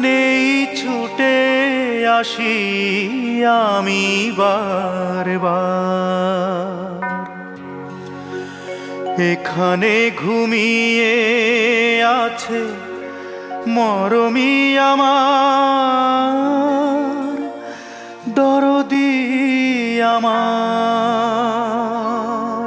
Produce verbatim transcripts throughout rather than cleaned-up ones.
এখানেই ছুটে আসি আমি বারবার, এখানে ঘুমিয়ে আছে মরমি আমার, দরদি আমার।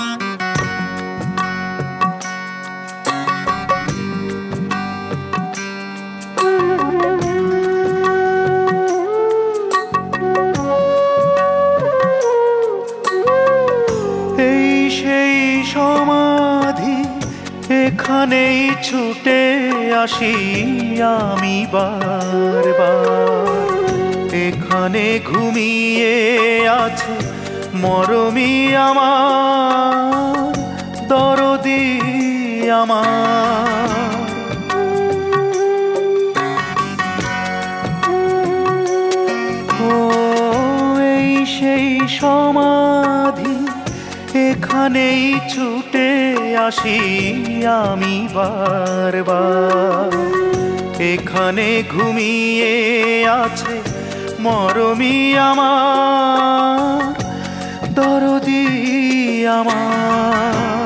এই সেই সমাধি, এখানেই ছুটে আসি আমি বারবার, এখানে ঘুমিয়ে আছে মরমি আমার, দরদি আমার। ও এই সেই সমাধি, এখানেই ছুটে আসি আমি বারবার, এখানে ঘুমিয়ে আছে মরমি আমার, দরদি আমার।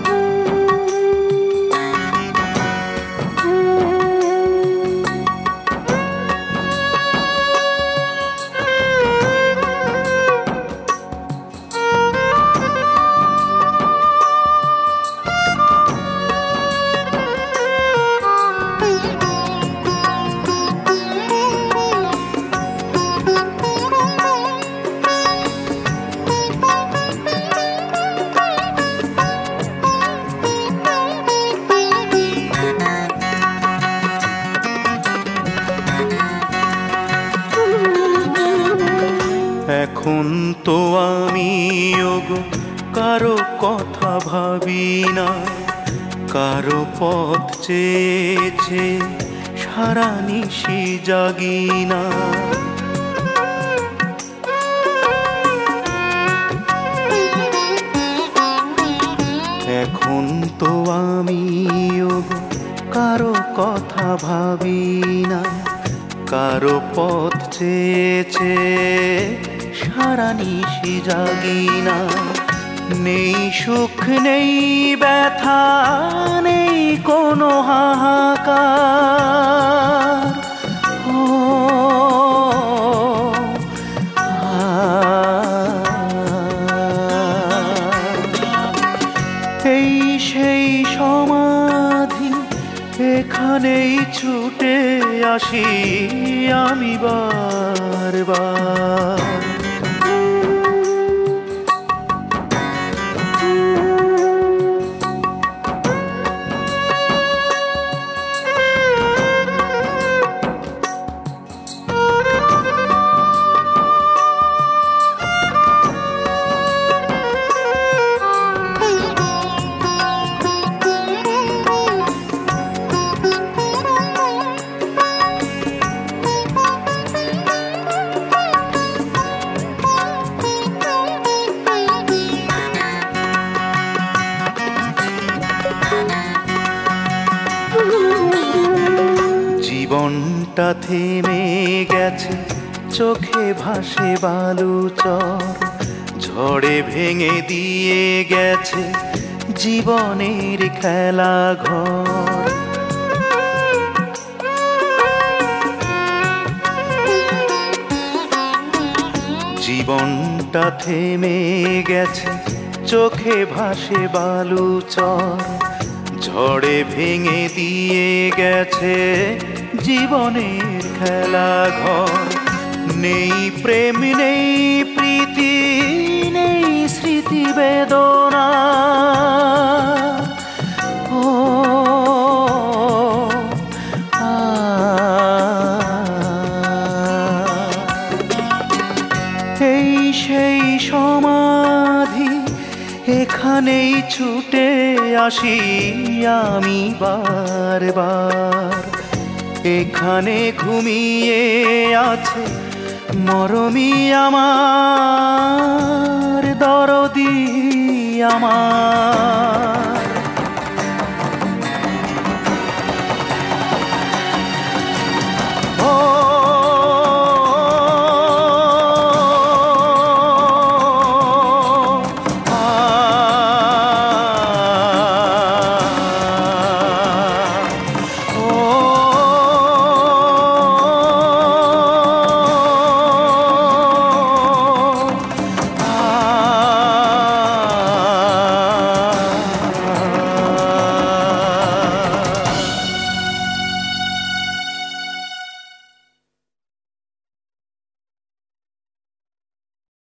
এখন তো আমি ওগো কারো কথা ভাবি না, কারো পথ চেয়েছে সারা নিশি জাগি না। এখন তো আমি ওগো কারো কথা ভাবি না, কারো পথ চেয়েছে সারা নিশি জাগি না। নেই সুখ নেই ব্যথা নেই কোনো হাহাকার, ও এই সেই সমাধি, এখানেই ছুটে আসি আমি বারবার। জীবনটা থেমে গেছে, চোখে ভাসে বালুচর, ঝড়ে ভেঙে দিয়ে গেছে জীবনের খেলা ঘর। জীবনটা থেমে গেছে, চোখে ভাসে বালুচর, ঝড়ে ভেঙে দিয়ে গেছে জীবনের খেলা ঘর। নেই প্রেম নেই প্রীতি নেই স্মৃতি বেদনা, ও আ এই সেই সমাধি, এখানেই ছুটে আসি আমি বারবার, এখানে ঘুমিয়ে আছে মরমি আমার, দরদি আমার।